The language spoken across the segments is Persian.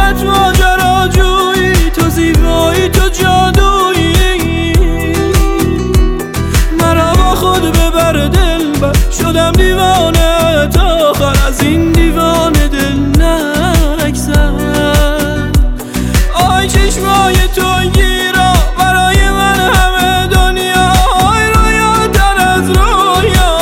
عشقت ماجراجویی، تو زیبایی تو جادویی، مرا با خود ببر دلبر، شدم دیوانه تا آخر، از این دیوانه دل نگذر. آی چشمای تو گیرا برای من همه دنیا، آی رویاتر از رویا،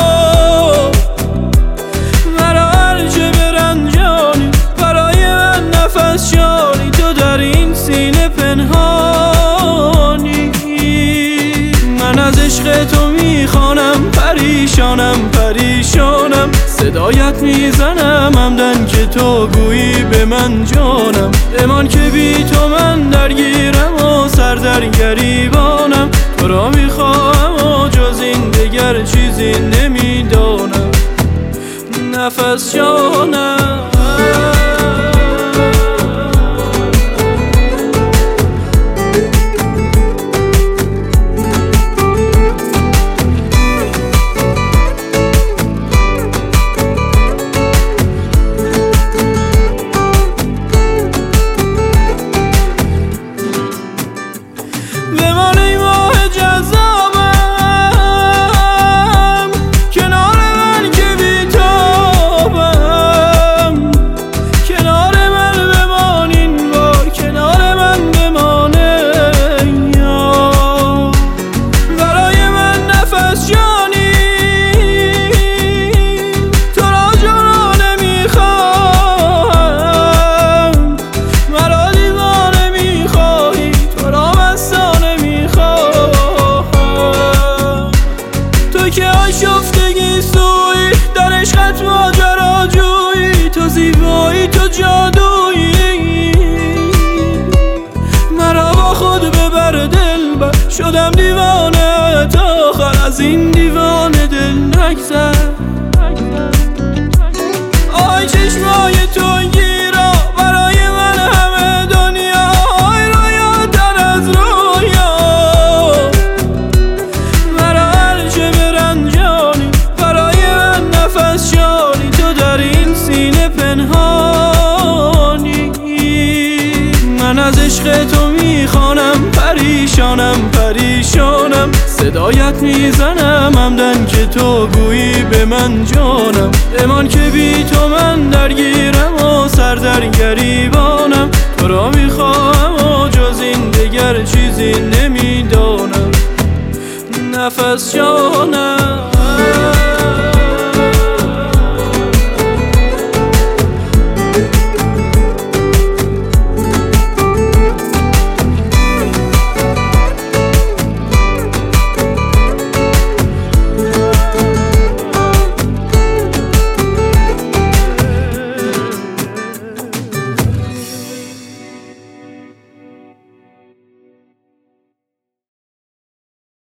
مرا هرچه برنجانی برای من نفس شانی، تو در این سینه پنهانی. من از عشق تو میخوانم، پریشانم پریشانم، صدایت میزنم همدن که تو گویی به من جانم. بمان که بی تو من درگیرم و سر در گریبانم، تو را میخواهم و جز این دگر چیزی نمیدانم. نفس جانم شفتگی سوی در عشقت ماجراجویی، تو زیبایی تو جادویی، مرا با خود ببر دلبر، شدم دیوانه تا آخر، از این دیوانه دل نگذر. آی چشمای تو گیرا برای من همه دنیا، آی رویاتر از رویا، مرا هرچه برنجانی برای من نفس شانی، تو در این سینه پنهانی. من از عشق تو میخوانم، پریشانم پریشانم، صدایت میزنم همدن که تو گویی به من جانم. بمان که بی تو من درگیرم و سر در گریبانم، تو را میخواهم و جز این دگر چیزی نمیدانم. نفس جانم